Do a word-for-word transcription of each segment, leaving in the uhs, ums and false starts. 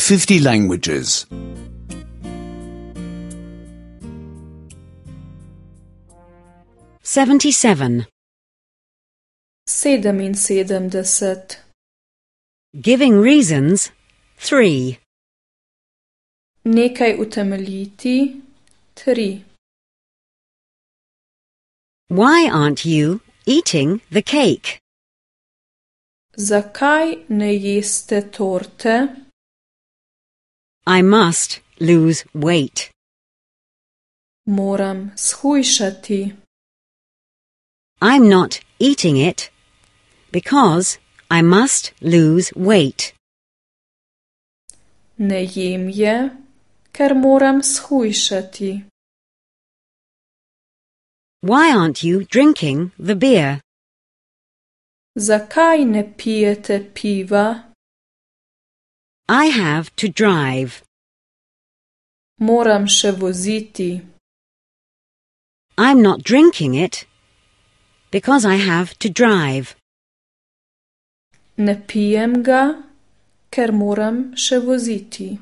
fifty languages. seventy-seven. sedeminsedemdeset. Giving reasons, three. Nekaj utemeljiti, tri. Why aren't you eating the cake? Zakaj ne jeste torte? I must lose weight. Moram shujšati. I'm not eating it because I must lose weight. Ne jem je, ker moram shujšati. Why aren't you drinking the beer? Zakaj ne pijete piva? I have to drive. Moram še voziti. I'm not drinking it because I have to drive. Ne pijem ga, ker moram še voziti.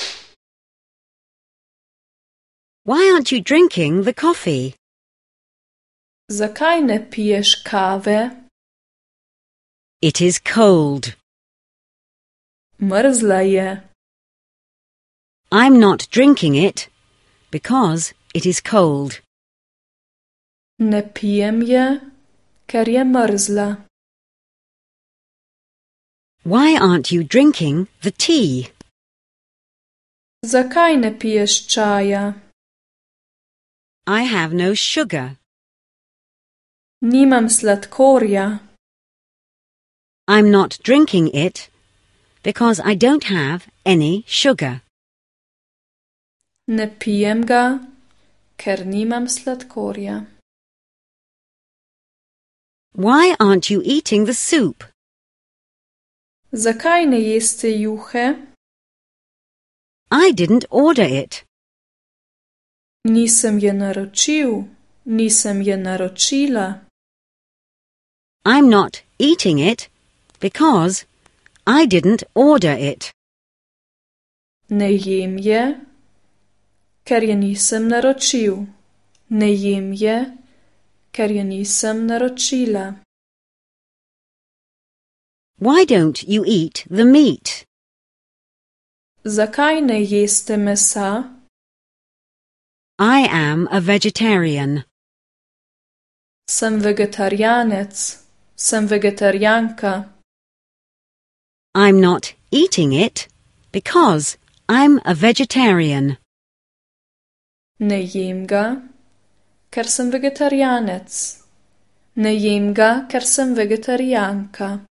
Why aren't you drinking the coffee? Zakaj ne piješ kave? It is cold. Mrzla je. I'm not drinking it because it is cold. Ne pijem je, ker je mrzla. Why aren't you drinking the tea? Zakaj ne piješ čaja? I have no sugar. Nimam sladkorja. I'm not drinking it because I don't have any sugar. Ne pijem ga, ker nimam sladkorja. Why aren't you eating the soup? Zakaj ne jeste juhe? I didn't order it. Nisem je naročil, nisem je naročila. I'm not eating it because I didn't order it. Ne jem je, ker je nisem naročil. Ne jem je, ker je nisem naročila. Why don't you eat the meat? Zakaj ne jeste mesa? I am a vegetarian. Sem vegetarijanec, sem vegetarijanka. I'm not eating it because I'm a vegetarian. Ne jem ga, ker sem vegetarijanec. Ne jem ga, ker sem vegetarijanka.